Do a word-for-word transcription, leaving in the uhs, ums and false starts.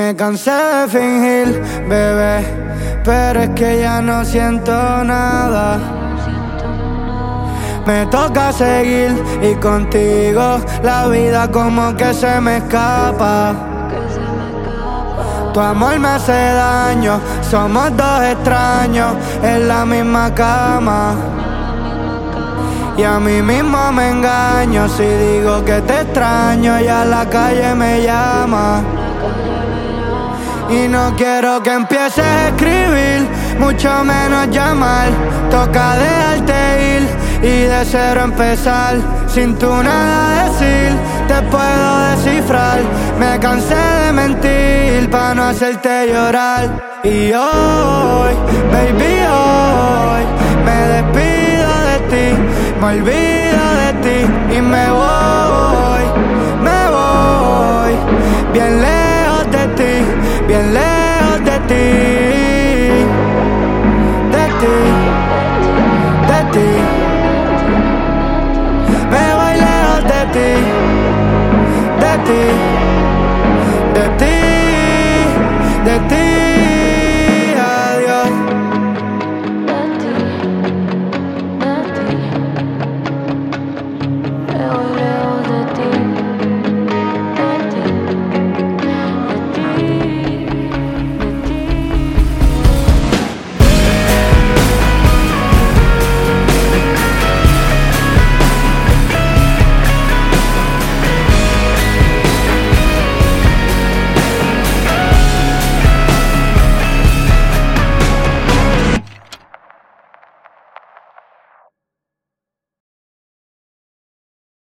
Me cansé de fingir, bebé, pero es que ya no siento nada. Me toca seguir y contigo la vida como que se me escapa. Tu amor me hace daño, somos dos extraños en la misma cama. Y a mí mismo me engaño si digo que te extraño, ya la calle me llama. Y no quiero que empieces a escribir, mucho menos llamar. Toca dejarte ir y de cero empezar. Sin tú nada decir, te puedo descifrar. Me cansé de mentir pa' no hacerte llorar. Y hoy, baby, hoy me despido de ti, me olvido de ti y me voy, me voy bien lejos de ti, bien lejos de ti, de ti, de ti. Me voy lejos de ti, de ti, de ti, de ti.